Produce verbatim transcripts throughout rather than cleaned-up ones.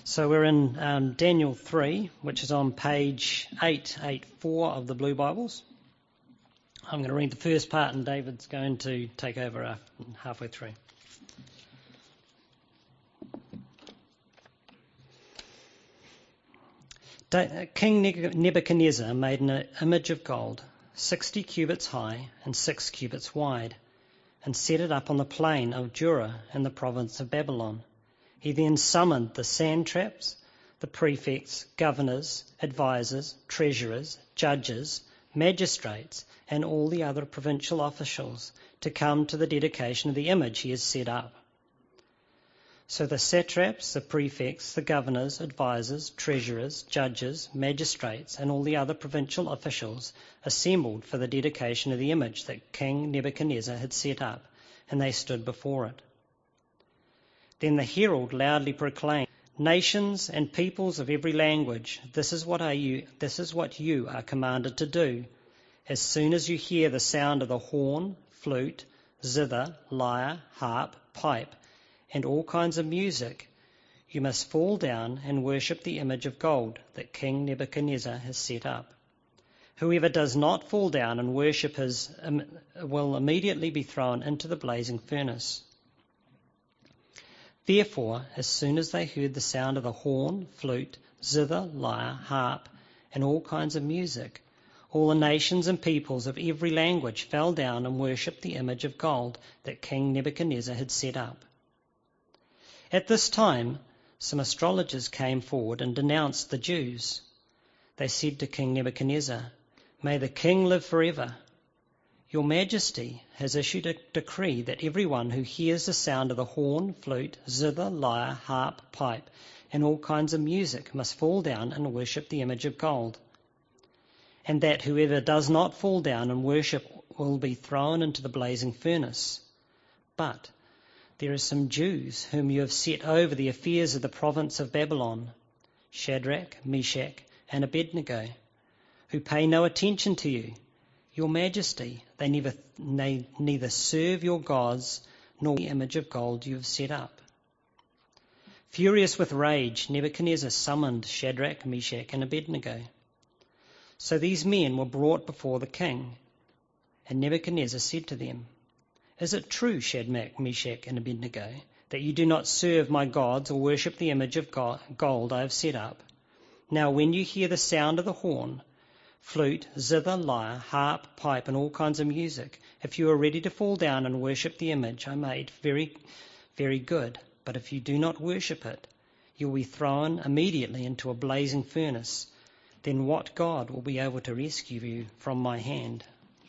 So we're in um, Daniel three, which is on page eight eighty-four of the Blue Bibles. I'm going to read the first part and David's going to take over after, halfway through. King Nebuchadnezzar made an image of gold, sixty cubits high and six cubits wide, and set it up on the plain of Dura in the province of Babylon. He then summoned the satraps, the prefects, governors, advisors, treasurers, judges, magistrates, and all the other provincial officials to come to the dedication of the image he has set up. So the satraps, the prefects, the governors, advisors, treasurers, judges, magistrates, and all the other provincial officials assembled for the dedication of the image that King Nebuchadnezzar had set up, and they stood before it. Then the herald loudly proclaimed, "Nations and peoples of every language, this is what are you, this is what you are commanded to do. As soon as you hear the sound of the horn, flute, zither, lyre, harp, pipe, and all kinds of music, you must fall down and worship the image of gold that King Nebuchadnezzar has set up. Whoever does not fall down and worship his um, will immediately be thrown into the blazing furnace." Therefore, as soon as they heard the sound of the horn, flute, zither, lyre, harp, and all kinds of music, all the nations and peoples of every language fell down and worshipped the image of gold that King Nebuchadnezzar had set up. At this time, some astrologers came forward and denounced the Jews. They said to King Nebuchadnezzar, "May the king live forever. Your Majesty has issued a decree that everyone who hears the sound of the horn, flute, zither, lyre, harp, pipe, and all kinds of music must fall down and worship the image of gold, and that whoever does not fall down and worship will be thrown into the blazing furnace. But there are some Jews whom you have set over the affairs of the province of Babylon, Shadrach, Meshach, and Abednego, who pay no attention to you. Your Majesty, they neither, they neither serve your gods nor the image of gold you have set up." Furious with rage, Nebuchadnezzar summoned Shadrach, Meshach, and Abednego. So these men were brought before the king, and Nebuchadnezzar said to them, "Is it true, Shadrach, Meshach, and Abednego, that you do not serve my gods or worship the image of gold I have set up? Now when you hear the sound of the horn, flute, zither, lyre, harp, pipe, and all kinds of music, if you are ready to fall down and worship the image I made, very, very good. But if you do not worship it, you will be thrown immediately into a blazing furnace. Then what God will be able to rescue you from my hand?"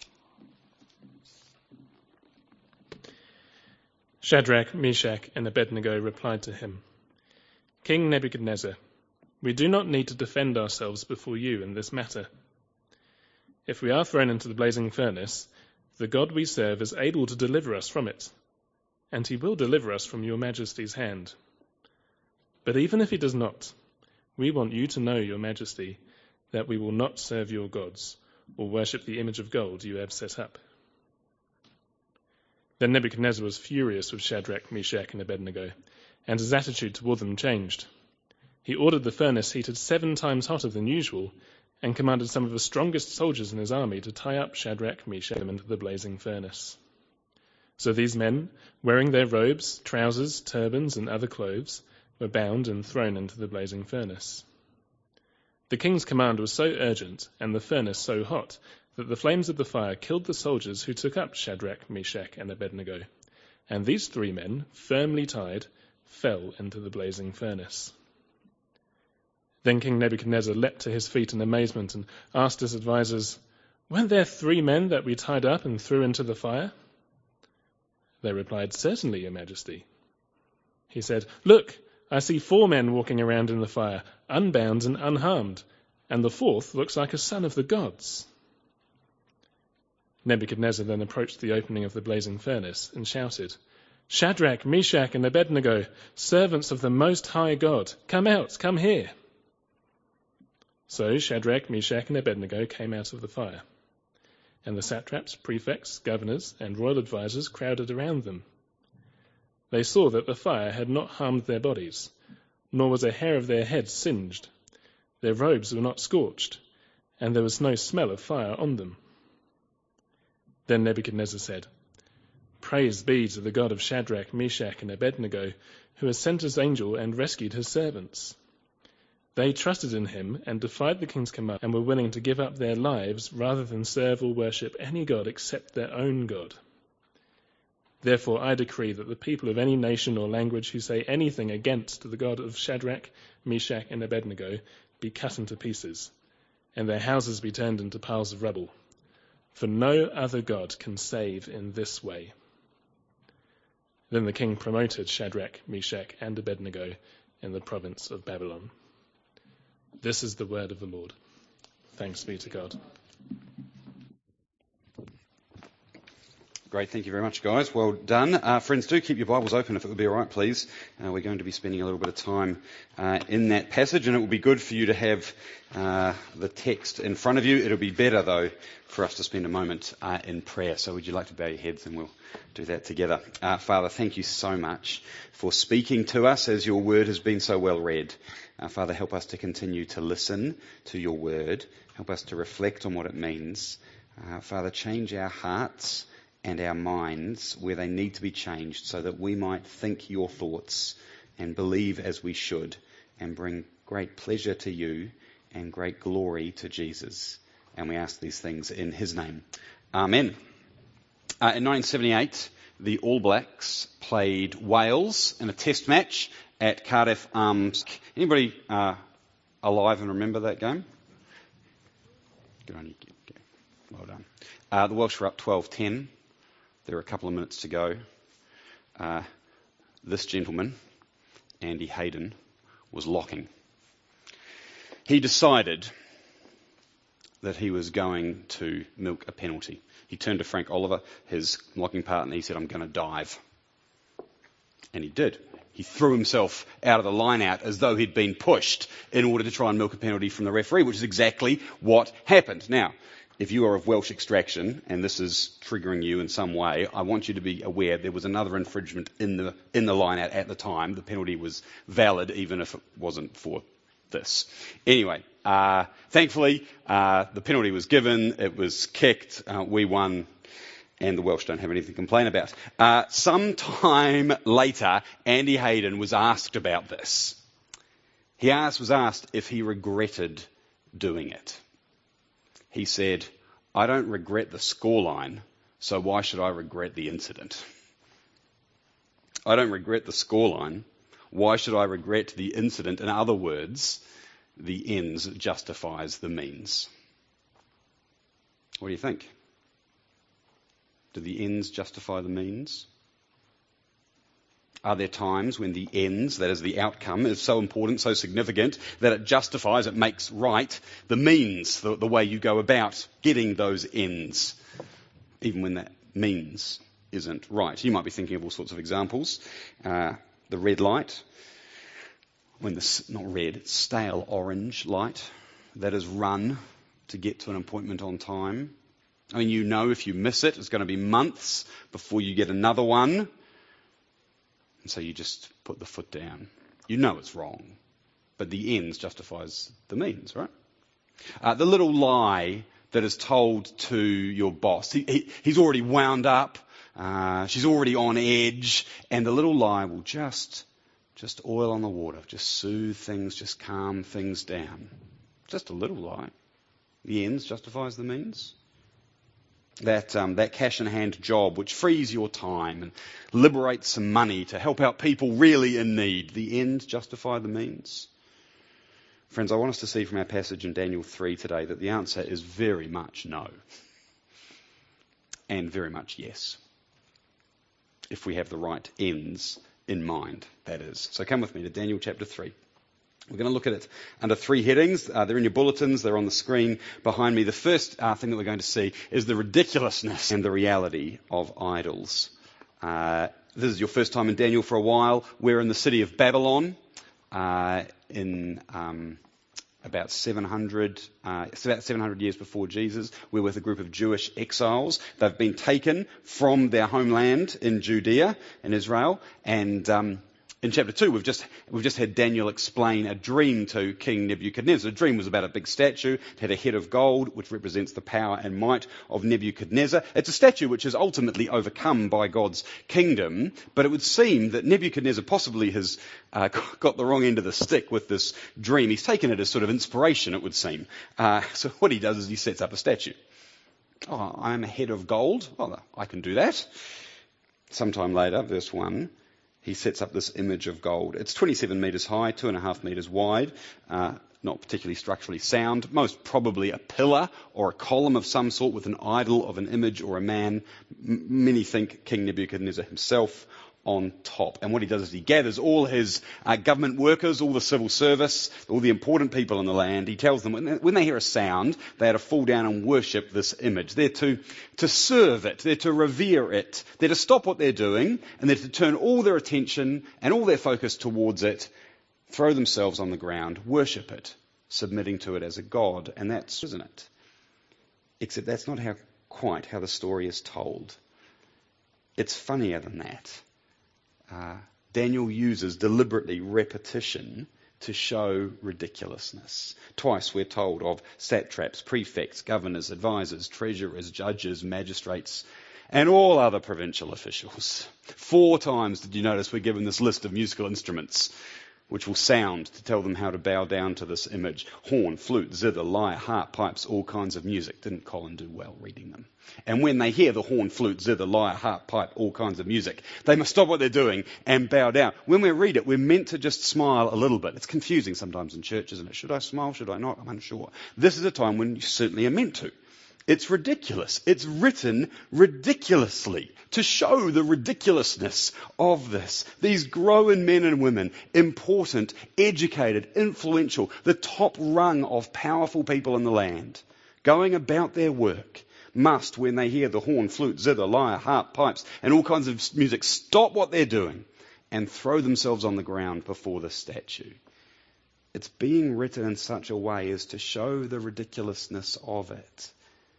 Shadrach, Meshach, and Abednego replied to him, "King Nebuchadnezzar, we do not need to defend ourselves before you in this matter. If we are thrown into the blazing furnace, the God we serve is able to deliver us from it, and he will deliver us from your Majesty's hand. But even if he does not, we want you to know, your Majesty, that we will not serve your gods or worship the image of gold you have set up." Then Nebuchadnezzar was furious with Shadrach, Meshach, and Abednego, and his attitude toward them changed. He ordered the furnace heated seven times hotter than usual, and commanded some of the strongest soldiers in his army to tie up Shadrach, Meshach, and into the blazing furnace. So these men, wearing their robes, trousers, turbans, and other clothes, were bound and thrown into the blazing furnace. The king's command was so urgent, and the furnace so hot, that the flames of the fire killed the soldiers who took up Shadrach, Meshach, and Abednego, and these three men, firmly tied, fell into the blazing furnace. Then King Nebuchadnezzar leapt to his feet in amazement and asked his advisers, "Weren't there three men that we tied up and threw into the fire?" They replied, "Certainly, your Majesty." He said, "Look, I see four men walking around in the fire, unbound and unharmed, and the fourth looks like a son of the gods." Nebuchadnezzar then approached the opening of the blazing furnace and shouted, "Shadrach, Meshach, and Abednego, servants of the Most High God, come out, come here." So Shadrach, Meshach, and Abednego came out of the fire, and the satraps, prefects, governors, and royal advisers crowded around them. They saw that the fire had not harmed their bodies, nor was a hair of their heads singed. Their robes were not scorched, and there was no smell of fire on them. Then Nebuchadnezzar said, "Praise be to the God of Shadrach, Meshach, and Abednego, who has sent his angel and rescued his servants." They trusted in him and defied the king's command and were willing to give up their lives rather than serve or worship any god except their own God. Therefore I decree that the people of any nation or language who say anything against the God of Shadrach, Meshach, and Abednego be cut into pieces, and their houses be turned into piles of rubble. For no other God can save in this way. Then the king promoted Shadrach, Meshach, and Abednego in the province of Babylon. This is the word of the Lord. Thanks be to God. Great, thank you very much, guys. Well done. Uh, friends, do keep your Bibles open if it would be all right, please. Uh, we're going to be spending a little bit of time uh, in that passage, and it will be good for you to have uh, the text in front of you. It'll be better, though, for us to spend a moment uh, in prayer. So would you like to bow your heads, and we'll do that together. Uh, Father, thank you so much for speaking to us as your word has been so well read. Uh, Father, help us to continue to listen to your word. Help us to reflect on what it means. Uh, Father, change our hearts and our minds where they need to be changed so that we might think your thoughts and believe as we should and bring great pleasure to you and great glory to Jesus. And we ask these things in his name. Amen. Uh, in nineteen seventy-eight, the All Blacks played Wales in a test match at Cardiff Arms. Anybody uh, alive and remember that game? Good on you. Well done. Uh, the Welsh were up twelve ten. There were a couple of minutes to go. Uh, this gentleman, Andy Hayden, was locking. He decided that he was going to milk a penalty. He turned to Frank Oliver, his locking partner, and he said, "I'm going to dive." And he did. He threw himself out of the line out as though he'd been pushed in order to try and milk a penalty from the referee, which is exactly what happened. Now, if you are of Welsh extraction and this is triggering you in some way, I want you to be aware there was another infringement in the in the line out at the time. The penalty was valid even if it wasn't for this. Anyway, uh, thankfully uh, the penalty was given, it was kicked, uh, we won, and the Welsh don't have anything to complain about. Uh, some time later, Andy Hayden was asked about this. He asked, was asked if he regretted doing it. He said, "I don't regret the scoreline, so why should I regret the incident?" I don't regret the scoreline. Why should I regret the incident? In other words, the ends justifies the means. What do you think? Do the ends justify the means? Are there times when the ends, that is the outcome, is so important, so significant, that it justifies, it makes right the means, the, the way you go about getting those ends, even when that means isn't right? You might be thinking of all sorts of examples. Uh, the red light, when the, not red, it's stale orange light that is run to get to an appointment on time. I mean, you know if you miss it, it's going to be months before you get another one. And so you just put the foot down. You know it's wrong, but the ends justifies the means, right? Uh, the little lie that is told to your boss. He, he, he's already wound up. Uh, she's already on edge. And the little lie will just, just oil on the water, just soothe things, just calm things down. Just a little lie. The ends justifies the means. That um, that cash-in-hand job which frees your time and liberates some money to help out people really in need. The ends justify the means. Friends, I want us to see from our passage in Daniel three today that the answer is very much no. And very much yes. If we have the right ends in mind, that is. So come with me to Daniel chapter three. We're going to look at it under three headings. Uh, they're in your bulletins. They're on the screen behind me. The first uh, thing that we're going to see is the ridiculousness and the reality of idols. Uh, this is your first time in Daniel for a while. We're in the city of Babylon uh, in um, about seven hundred, uh, it's about seven hundred years before Jesus. We're with a group of Jewish exiles. They've been taken from their homeland in Judea, in Israel, and um, In chapter two, we've just, we've just had Daniel explain a dream to King Nebuchadnezzar. The dream was about a big statue. It had a head of gold, which represents the power and might of Nebuchadnezzar. It's a statue which is ultimately overcome by God's kingdom, but it would seem that Nebuchadnezzar possibly has uh, got the wrong end of the stick with this dream. He's taken it as sort of inspiration, it would seem. Uh, so what he does is he sets up a statue. Oh, I'm a head of gold. Well, I can do that. Sometime later, verse one, he sets up this image of gold. It's twenty-seven metres high, two and a half metres wide, uh, not particularly structurally sound, most probably a pillar or a column of some sort with an idol of an image or a man. M- many think King Nebuchadnezzar himself on top. And what he does is he gathers all his uh, government workers, all the civil service, all the important people in the land. He tells them when they, when they hear a sound, they are to fall down and worship this image. They're to, to serve it. They're to revere it. They're to stop what they're doing and they're to turn all their attention and all their focus towards it, throw themselves on the ground, worship it, submitting to it as a god. And that's, isn't it? Except that's not how quite how the story is told. It's funnier than that. Uh, Daniel uses deliberately repetition to show ridiculousness. Twice we're told of satraps, prefects, governors, advisors, treasurers, judges, magistrates, and all other provincial officials. Four times did you notice we're given this list of musical instruments which will sound to tell them how to bow down to this image. Horn, flute, zither, lyre, harp, pipes, all kinds of music. Didn't Colin do well reading them? And when they hear the horn, flute, zither, lyre, harp, pipe, all kinds of music, they must stop what they're doing and bow down. When we read it, we're meant to just smile a little bit. It's confusing sometimes in church, isn't it? Should I smile? Should I not? I'm unsure. This is a time when you certainly are meant to. It's ridiculous. It's written ridiculously to show the ridiculousness of this. These grown men and women, important, educated, influential, the top rung of powerful people in the land, going about their work, must, when they hear the horn, flute, zither, lyre, harp, pipes, and all kinds of music, stop what they're doing and throw themselves on the ground before the statue. It's being written in such a way as to show the ridiculousness of it.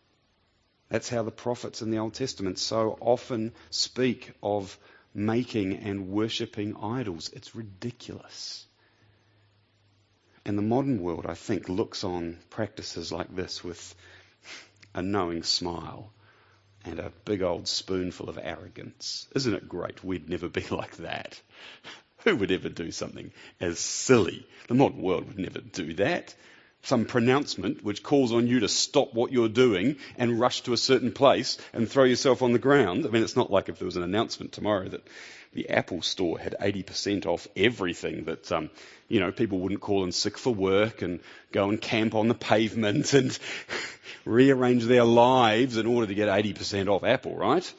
That's how the prophets in the Old Testament so often speak of making and worshipping idols. It's ridiculous. And the modern world, I think, looks on practices like this with a knowing smile and a big old spoonful of arrogance. Isn't it great? We'd never be like that. Who would ever do something as silly? The modern world would never do that. Some pronouncement which calls on you to stop what you're doing and rush to a certain place and throw yourself on the ground. I mean, it's not like if there was an announcement tomorrow that the Apple store had eighty percent off everything, that, um, you know, people wouldn't call in sick for work and go and camp on the pavement and rearrange their lives in order to get eighty percent off Apple, right?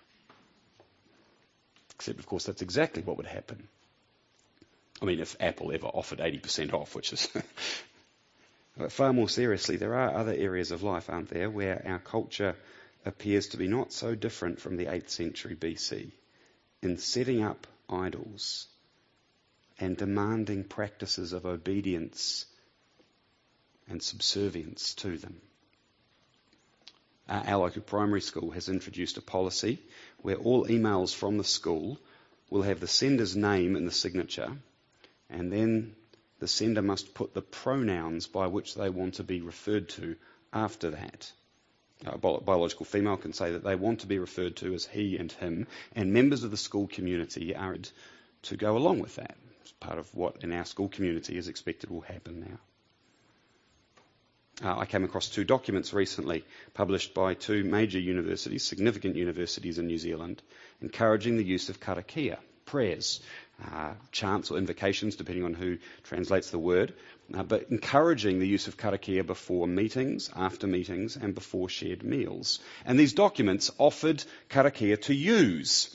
Except, of course, that's exactly what would happen. I mean, if Apple ever offered eighty percent off, which is... But far more seriously, there are other areas of life, aren't there, where our culture appears to be not so different from the eighth century B C in setting up idols and demanding practices of obedience and subservience to them. Uh, our local primary school has introduced a policy where all emails from the school will have the sender's name in the signature, and then the sender must put the pronouns by which they want to be referred to after that. A biological female can say that they want to be referred to as he and him, and members of the school community are to go along with that. It's part of what in our school community is expected will happen now. Uh, I came across two documents recently published by two major universities, significant universities in New Zealand, encouraging the use of karakia, prayers, Uh, chants or invocations, depending on who translates the word, uh, but encouraging the use of karakia before meetings, after meetings, and before shared meals. And these documents offered karakia to use.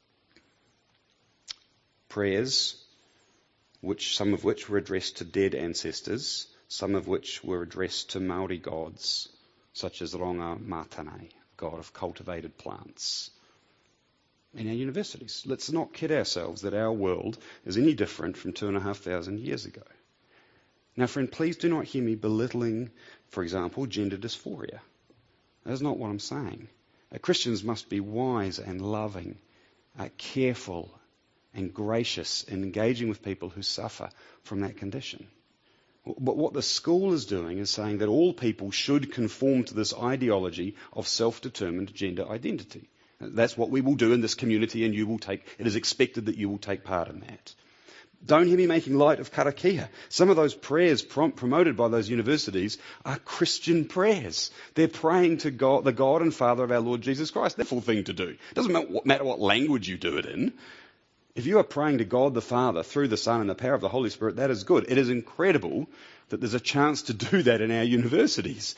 Prayers, which some of which were addressed to dead ancestors, some of which were addressed to Maori gods, such as Ronga Matane, god of cultivated plants. In our universities. Let's not kid ourselves that our world is any different from two and a half thousand years ago. Now, friend, please do not hear me belittling, for example, gender dysphoria. That's not what I'm saying. Uh, Christians must be wise and loving, uh, careful and gracious in engaging with people who suffer from that condition. But what the school is doing is saying that all people should conform to this ideology of self-determined gender identity. That's what we will do in this community, and you will take, it is expected that you will take part in that. Don't hear me making light of karakia. Some of those prayers prom- promoted by those universities are Christian prayers. They're praying to God, the God and Father of our Lord Jesus Christ. That's a full thing to do. It doesn't matter what, matter what language you do it in. If you are praying to God the Father through the Son and the power of the Holy Spirit, that is good. It is incredible that there's a chance to do that in our universities.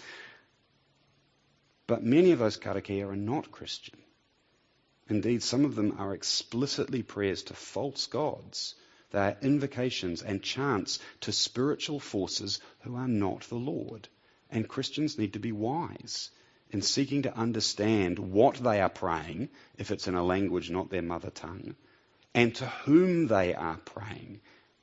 But many of those karakia are not Christian. Indeed, some of them are explicitly prayers to false gods. They are invocations and chants to spiritual forces who are not the Lord. And Christians need to be wise in seeking to understand what they are praying, if it's in a language not their mother tongue, and to whom they are praying.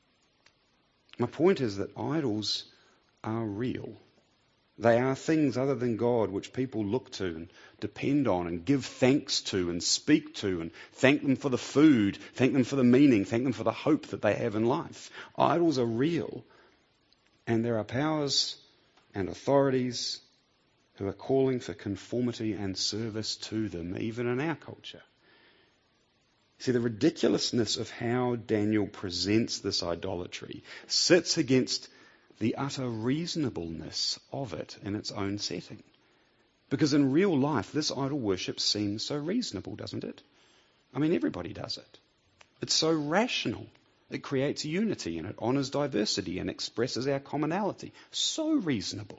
My point is that idols are real. They are things other than God which people look to and depend on and give thanks to and speak to and thank them for the food, thank them for the meaning, thank them for the hope that they have in life. Idols are real, and there are powers and authorities who are calling for conformity and service to them, even in our culture. See, the ridiculousness of how Daniel presents this idolatry sits against the utter reasonableness of it in its own setting. Because in real life, this idol worship seems so reasonable, doesn't it? I mean, everybody does it. It's so rational. It creates unity and it honours diversity and expresses our commonality. So reasonable.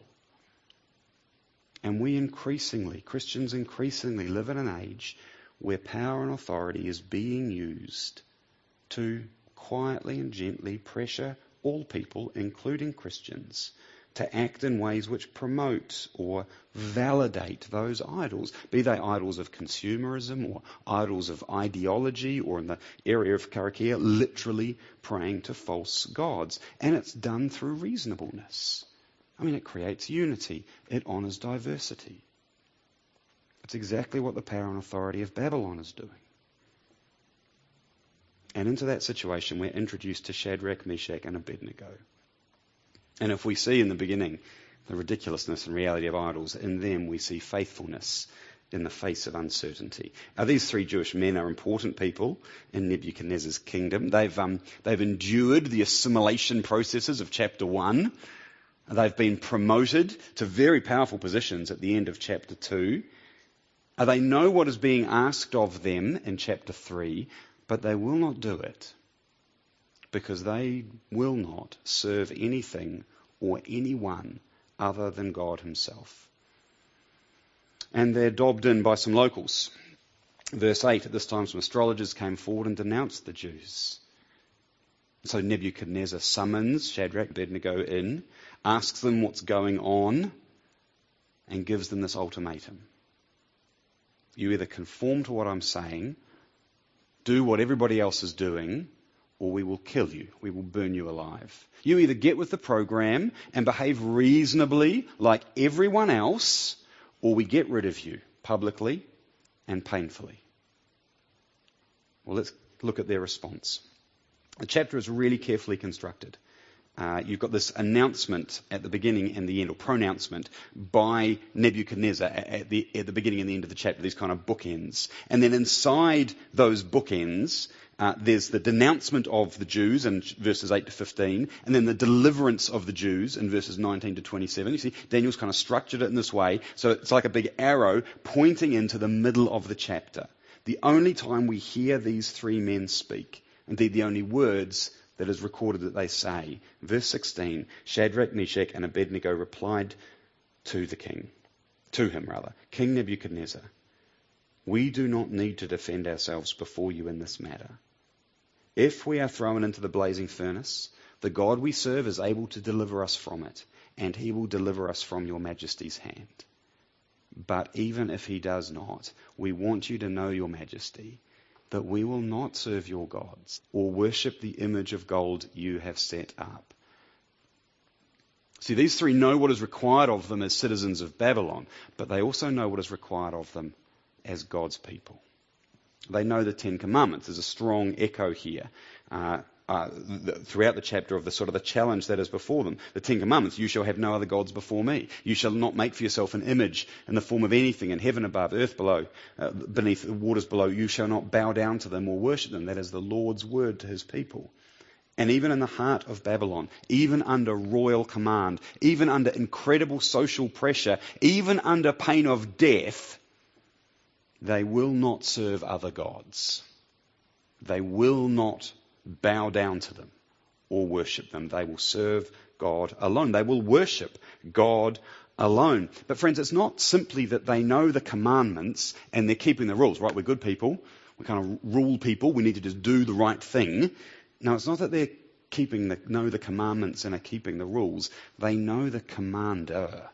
And we increasingly, Christians increasingly, live in an age where power and authority is being used to quietly and gently pressure all people, including Christians, to act in ways which promote or validate those idols, be they idols of consumerism or idols of ideology, or in the area of karakia, literally praying to false gods. And it's done through reasonableness. I mean, it creates unity. It honours diversity. It's exactly what the power and authority of Babylon is doing. And into that situation, we're introduced to Shadrach, Meshach, and Abednego. And if we see in the beginning the ridiculousness and reality of idols, in them we see faithfulness in the face of uncertainty. Now, these three Jewish men are important people in Nebuchadnezzar's kingdom. They've um, they've endured the assimilation processes of chapter one. They've been promoted to very powerful positions at the end of chapter two. They know what is being asked of them in chapter three, but they will not do it because they will not serve anything or anyone other than God himself. And they're dobbed in by some locals. Verse eight, at this time some astrologers came forward and denounced the Jews. So Nebuchadnezzar summons Shadrach, Abednego in, asks them what's going on, and gives them this ultimatum. You either conform to what I'm saying, do what everybody else is doing, or we will kill you. We will burn you alive. You either get with the program and behave reasonably like everyone else, or we get rid of you publicly and painfully. Well, let's look at their response. The chapter is really carefully constructed. Uh, you've got this announcement at the beginning and the end, or pronouncement, by Nebuchadnezzar at the, at the beginning and the end of the chapter, these kind of bookends. And then inside those bookends, uh, there's the denouncement of the Jews in verses eight to fifteen, and then the deliverance of the Jews in verses nineteen to twenty-seven. You see, Daniel's kind of structured it in this way, so it's like a big arrow pointing into the middle of the chapter. The only time we hear these three men speak, indeed the only words that is recorded that they say. Verse sixteen, Shadrach, Meshach, and Abednego replied to the king, to him rather, King Nebuchadnezzar, we do not need to defend ourselves before you in this matter. If we are thrown into the blazing furnace, the God we serve is able to deliver us from it, and he will deliver us from your majesty's hand. But even if he does not, we want you to know, your majesty, that we will not serve your gods or worship the image of gold you have set up. See, these three know what is required of them as citizens of Babylon, but they also know what is required of them as God's people. They know the Ten Commandments. There's a strong echo here uh, uh, the, throughout the chapter of the sort of the challenge that is before them. The Ten Commandments: you shall have no other gods before me. You shall not make for yourself an image in the form of anything in heaven above, earth below, uh, beneath, the waters below. You shall not bow down to them or worship them. That is the Lord's word to his people. And even in the heart of Babylon, even under royal command, even under incredible social pressure, even under pain of death, they will not serve other gods. They will not bow down to them or worship them. They will serve God alone. They will worship God alone. But friends, it's not simply that they know the commandments and they're keeping the rules, right? We're good people. We're kind of rule people. We need to just do the right thing. No, it's not that they're keeping the, know the commandments and are keeping the rules. They know the commander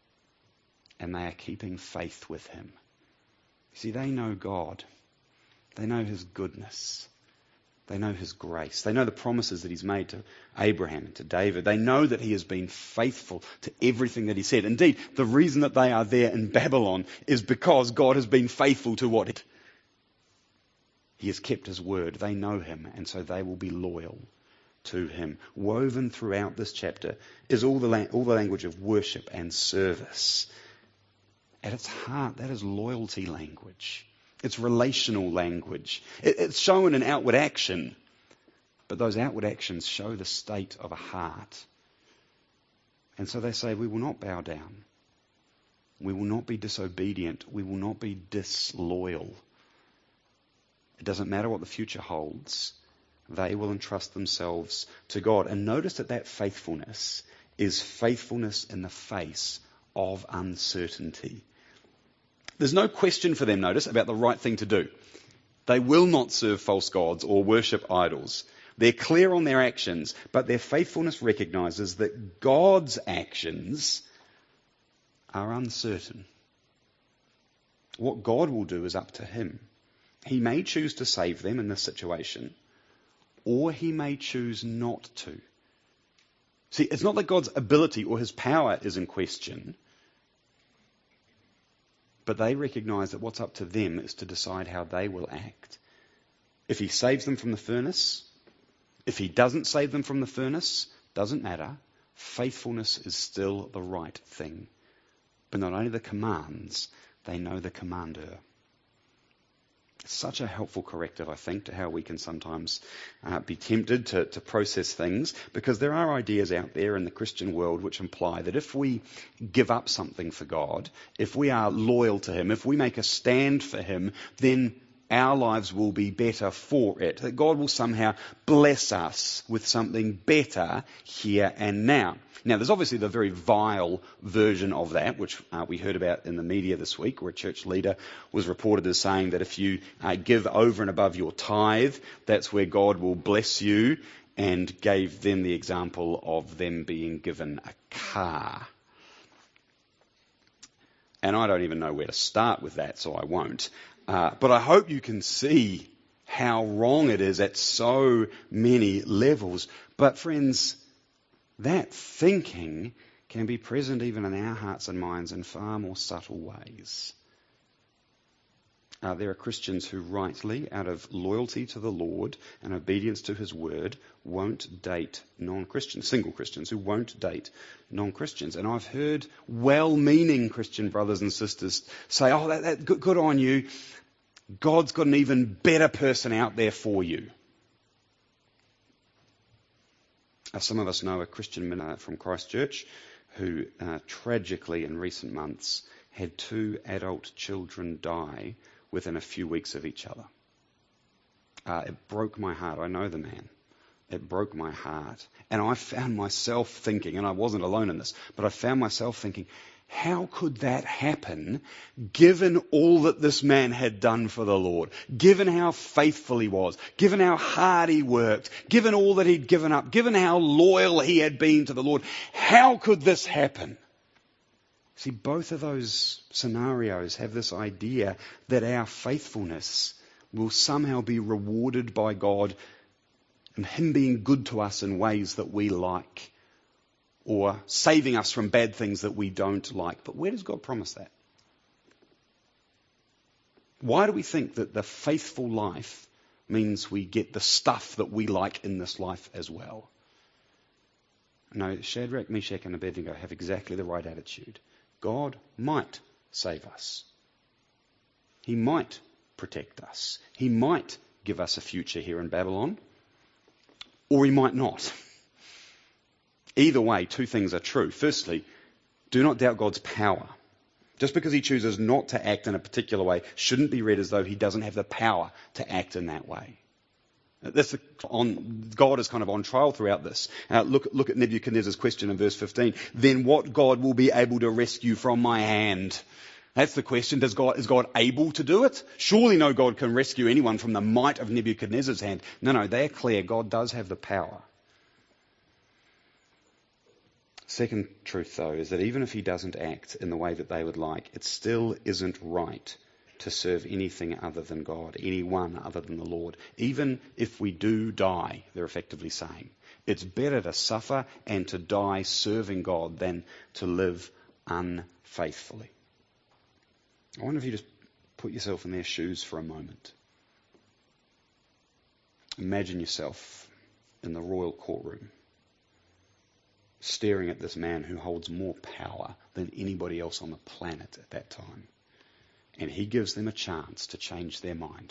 and they are keeping faith with him. See, they know God. They know his goodness. They know his grace. They know the promises that he's made to Abraham and to David. They know that he has been faithful to everything that he said. Indeed, the reason that they are there in Babylon is because God has been faithful to what he has kept his word. They know him, and so they will be loyal to him. Woven throughout this chapter is all the, la- all the language of worship and service. At its heart, that is loyalty language. It's relational language. It, it's shown in outward action, but those outward actions show the state of a heart. And so they say, we will not bow down. We will not be disobedient. We will not be disloyal. It doesn't matter what the future holds. They will entrust themselves to God. And notice that that faithfulness is faithfulness in the face of uncertainty. There's no question for them, notice, about the right thing to do. They will not serve false gods or worship idols. They're clear on their actions, but their faithfulness recognizes that God's actions are uncertain. What God will do is up to him. He may choose to save them in this situation, or he may choose not to. See, it's not that God's ability or his power is in question, but they recognize that what's up to them is to decide how they will act. If he saves them from the furnace, if he doesn't save them from the furnace, doesn't matter. Faithfulness is still the right thing. But not only the commands, they know the commander. It's such a helpful corrective, I think, to how we can sometimes uh, be tempted to, to process things, because there are ideas out there in the Christian world which imply that if we give up something for God, if we are loyal to him, if we make a stand for him, then our lives will be better for it. That God will somehow bless us with something better here and now. Now, there's obviously the very vile version of that, which uh, we heard about in the media this week, where a church leader was reported as saying that if you uh, give over and above your tithe, that's where God will bless you, and gave them the example of them being given a car. And I don't even know where to start with that, so I won't. Uh, but I hope you can see how wrong it is at so many levels. But friends, that thinking can be present even in our hearts and minds in far more subtle ways. Uh, there are Christians who rightly, out of loyalty to the Lord and obedience to his word, won't date non-Christians, single Christians who won't date non-Christians. And I've heard well-meaning Christian brothers and sisters say, oh, that, that good, good on you. God's got an even better person out there for you. Uh, some of us know a Christian minister from Christchurch who uh, tragically in recent months had two adult children die within a few weeks of each other. Uh, it broke my heart. I know the man. It broke my heart. And I found myself thinking, and I wasn't alone in this, but I found myself thinking, how could that happen given all that this man had done for the Lord, given how faithful he was, given how hard he worked, given all that he'd given up, given how loyal he had been to the Lord? How could this happen? See, both of those scenarios have this idea that our faithfulness will somehow be rewarded by God and him being good to us in ways that we like, or saving us from bad things that we don't like. But where does God promise that? Why do we think that the faithful life means we get the stuff that we like in this life as well? No, Shadrach, Meshach, and Abednego have exactly the right attitude. God might save us. He might protect us. He might give us a future here in Babylon, or he might not. Either way, two things are true. Firstly, do not doubt God's power. Just because he chooses not to act in a particular way shouldn't be read as though he doesn't have the power to act in that way. That's on, God is kind of on trial throughout this. Uh, look, look at Nebuchadnezzar's question in verse fifteen. Then what God will be able to rescue from my hand? That's the question. Does God, is God able to do it? Surely no God can rescue anyone from the might of Nebuchadnezzar's hand. No, no, they're clear. God does have the power. Second truth, though, is that even if he doesn't act in the way that they would like, it still isn't right to serve anything other than God, anyone other than the Lord. Even if we do die, they're effectively saying, it's better to suffer and to die serving God than to live unfaithfully. I wonder if you just put yourself in their shoes for a moment. Imagine yourself in the royal courtroom, staring at this man who holds more power than anybody else on the planet at that time. And he gives them a chance to change their mind.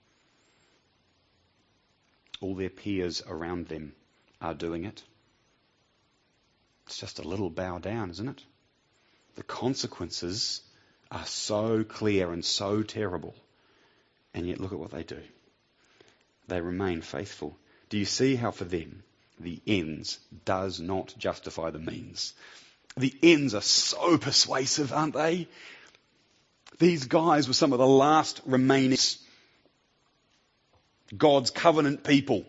All their peers around them are doing it. It's just a little bow down, isn't it? The consequences are so clear and so terrible. And yet look at what they do. They remain faithful. Do you see how for them the ends does not justify the means? The ends are so persuasive, aren't they? These guys were some of the last remaining God's covenant people.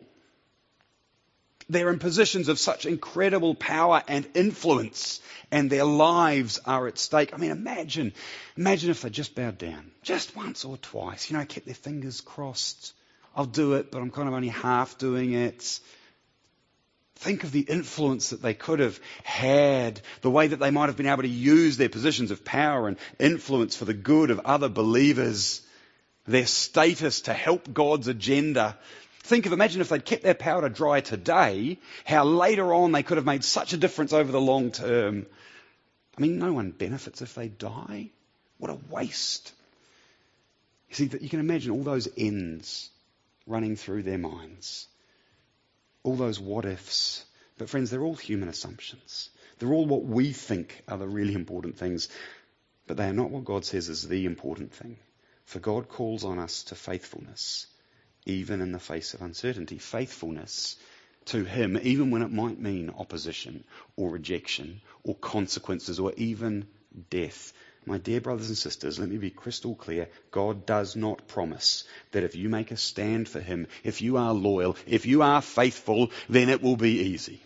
They're in positions of such incredible power and influence, and their lives are at stake. I mean, imagine, imagine if they just bowed down, just once or twice, you know, kept their fingers crossed. I'll do it, but I'm kind of only half doing it. Think of the influence that they could have had, the way that they might have been able to use their positions of power and influence for the good of other believers, their status to help God's agenda. Think of, imagine if they'd kept their powder dry today, how later on they could have made such a difference over the long term. I mean, no one benefits if they die. What a waste. You see, you can imagine all those ends running through their minds. All those what ifs. But friends, they're all human assumptions. They're all what we think are the really important things. But they are not what God says is the important thing. For God calls on us to faithfulness, even in the face of uncertainty. Faithfulness to him, even when it might mean opposition or rejection or consequences or even death. My dear brothers and sisters, let me be crystal clear. God does not promise that if you make a stand for him, if you are loyal, if you are faithful, then it will be easy.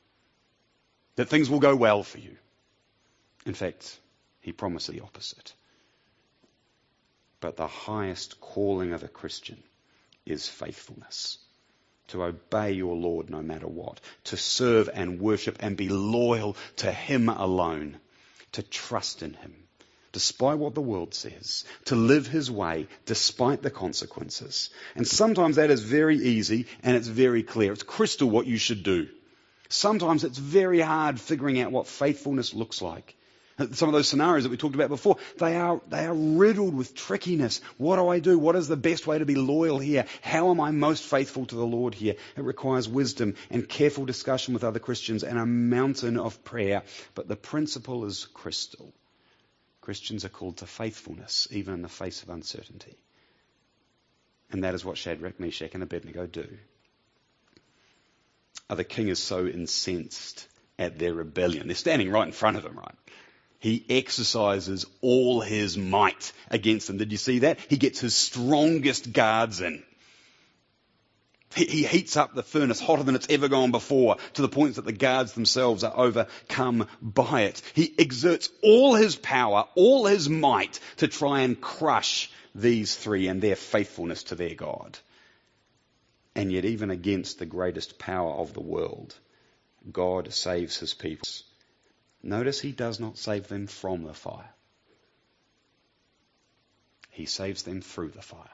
That things will go well for you. In fact, he promises the opposite. But the highest calling of a Christian is faithfulness. To obey your Lord no matter what. To serve and worship and be loyal to him alone. To trust in him. Despite what the world says, to live his way despite the consequences. And sometimes that is very easy and it's very clear. It's crystal what you should do. Sometimes it's very hard figuring out what faithfulness looks like. Some of those scenarios that we talked about before, they are, they are riddled with trickiness. What do I do? What is the best way to be loyal here? How am I most faithful to the Lord here? It requires wisdom and careful discussion with other Christians and a mountain of prayer. But the principle is crystal. Christians are called to faithfulness, even in the face of uncertainty. And that is what Shadrach, Meshach, and Abednego do. Oh, the king is so incensed at their rebellion. They're standing right in front of him, right? He exercises all his might against them. Did you see that? He gets his strongest guards in. He heats up the furnace hotter than it's ever gone before, to the point that the guards themselves are overcome by it. He exerts all his power, all his might to try and crush these three and their faithfulness to their God. And yet even against the greatest power of the world, God saves his people. Notice he does not save them from the fire. he saves them through the fire.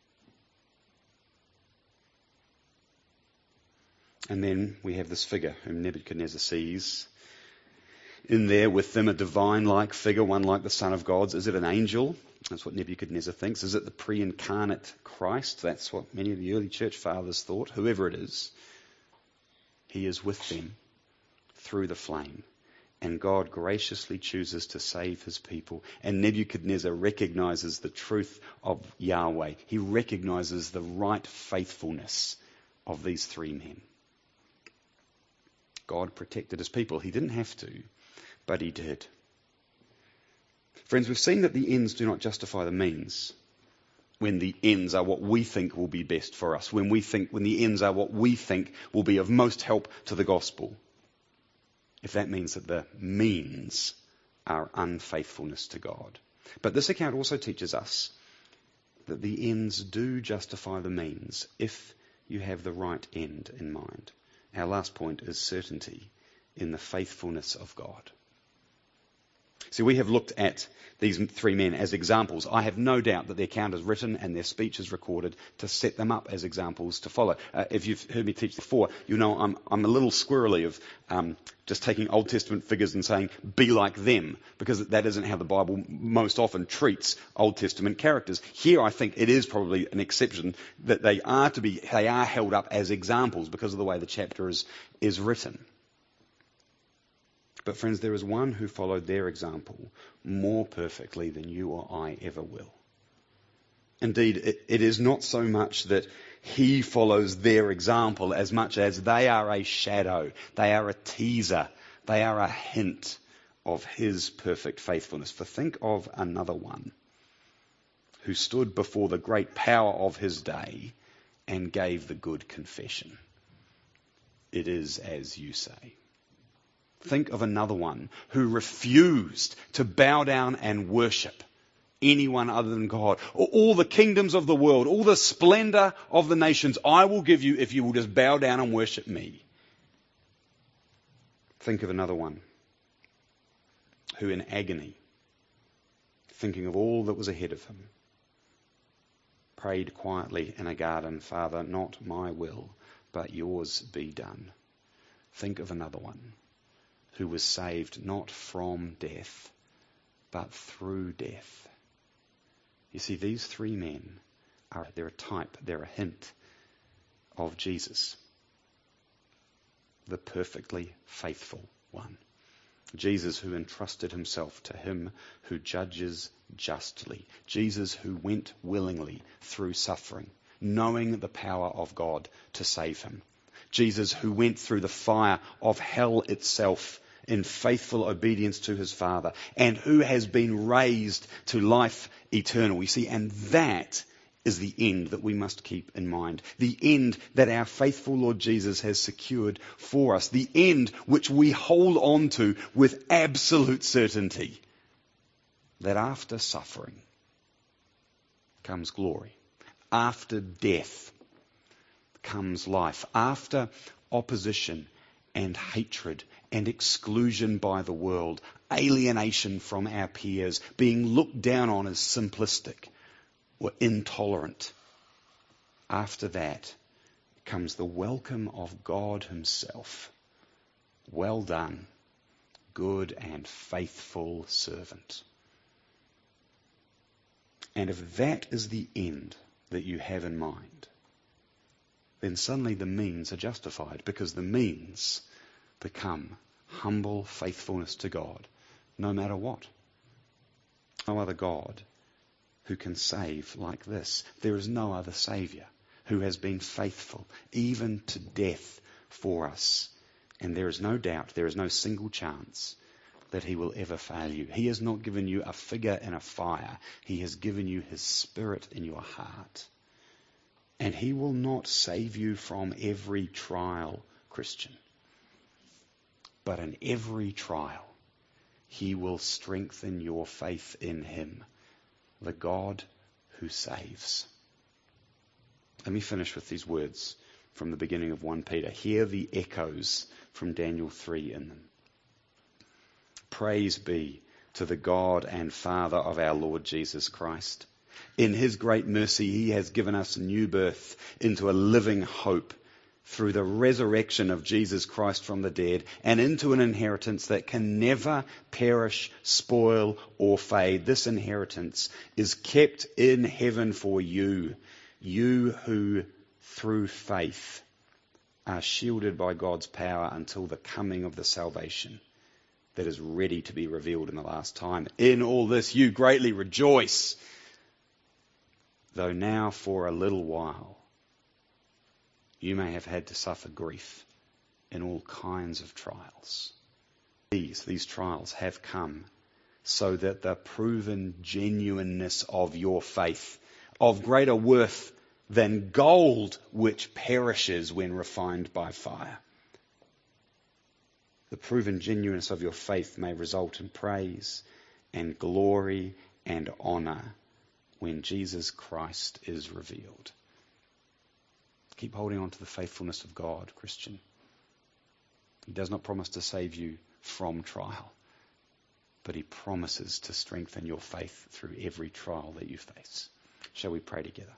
And then we have this figure whom Nebuchadnezzar sees. In there with them a divine-like figure, one like the Son of God. Is it an angel? That's what Nebuchadnezzar thinks. Is it the pre-incarnate Christ? That's what many of the early church fathers thought. Whoever it is, he is with them through the flame. And God graciously chooses to save his people. And Nebuchadnezzar recognizes the truth of Yahweh. He recognizes the right faithfulness of these three men. God protected his people. He didn't have to, but he did. Friends, we've seen that the ends do not justify the means. When the ends are what we think will be best for us. When we think, when the ends are what we think will be of most help to the gospel. If that means that the means are unfaithfulness to God. But this account also teaches us that the ends do justify the means if you have the right end in mind. Our last point is certainty in the faithfulness of God. See, we have looked at these three men as examples. I have no doubt that their account is written and their speech is recorded to set them up as examples to follow. Uh, if you've heard me teach before, you know I'm, I'm a little squirrely of um, just taking Old Testament figures and saying, be like them, because that isn't how the Bible most often treats Old Testament characters. Here I think it is probably an exception that they are to be, they are held up as examples because of the way the chapter is, is written. But friends, there is one who followed their example more perfectly than you or I ever will. Indeed, it, it is not so much that he follows their example as much as they are a shadow, they are a teaser, they are a hint of his perfect faithfulness. For think of another one who stood before the great power of his day and gave the good confession. It is as you say. Think of another one who refused to bow down and worship anyone other than God. All the kingdoms of the world, all the splendor of the nations, I will give you if you will just bow down and worship me. Think of another one who in agony, thinking of all that was ahead of him, prayed quietly in a garden, Father, not my will, but yours be done. Think of another one who was saved not from death, but through death. You see, these three men, are they're a type, they're a hint of Jesus, the perfectly faithful one. Jesus who entrusted himself to him who judges justly. Jesus who went willingly through suffering, knowing the power of God to save him. Jesus who went through the fire of hell itself in faithful obedience to his Father, and who has been raised to life eternal. You see, and that is the end that we must keep in mind. The end that our faithful Lord Jesus has secured for us. The end which we hold on to with absolute certainty. That after suffering comes glory. After death comes life. After opposition and hatred and exclusion by the world, alienation from our peers, being looked down on as simplistic or intolerant. After that comes the welcome of God himself. Well done, good and faithful servant. And if that is the end that you have in mind, then suddenly the means are justified, because the means become humble faithfulness to God, no matter what. No other God who can save like this. There is no other Saviour who has been faithful, even to death, for us. And there is no doubt, there is no single chance that he will ever fail you. He has not given you a figure in a fire. He has given you his Spirit in your heart. And he will not save you from every trial, Christian. But in every trial, he will strengthen your faith in him, the God who saves. Let me finish with these words from the beginning of First Peter. Hear the echoes from Daniel three in them. Praise be to the God and Father of our Lord Jesus Christ. In his great mercy, he has given us new birth into a living hope through the resurrection of Jesus Christ from the dead, and into an inheritance that can never perish, spoil, or fade. This inheritance is kept in heaven for you, you who, through faith, are shielded by God's power until the coming of the salvation that is ready to be revealed in the last time. In all this you greatly rejoice, though now for a little while you may have had to suffer grief in all kinds of trials. These, these trials have come so that the proven genuineness of your faith, of greater worth than gold which perishes when refined by fire, the proven genuineness of your faith may result in praise and glory and honour when Jesus Christ is revealed. Keep holding on to the faithfulness of God, Christian. He does not promise to save you from trial, but he promises to strengthen your faith through every trial that you face. Shall we pray together?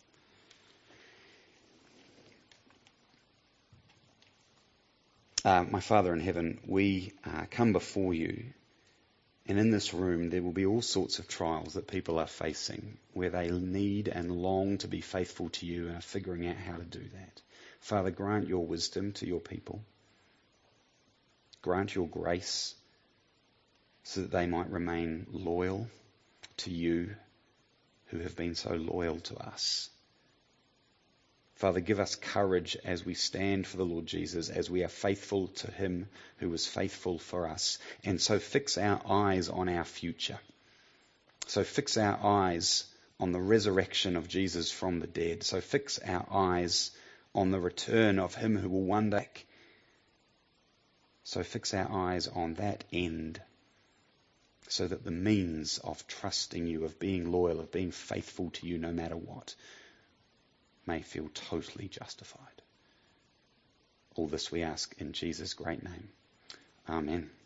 Uh, my Father in heaven, we uh, come before you, and in this room there will be all sorts of trials that people are facing where they need and long to be faithful to you and are figuring out how to do that. Father, grant your wisdom to your people. Grant your grace so that they might remain loyal to you who have been so loyal to us. Father, give us courage as we stand for the Lord Jesus, as we are faithful to him who was faithful for us. And so fix our eyes on our future. So fix our eyes on the resurrection of Jesus from the dead. So fix our eyes on the return of him who will one day. So fix our eyes on that end, so that the means of trusting you, of being loyal, of being faithful to you no matter what, may feel totally justified. All this we ask in Jesus' great name. Amen.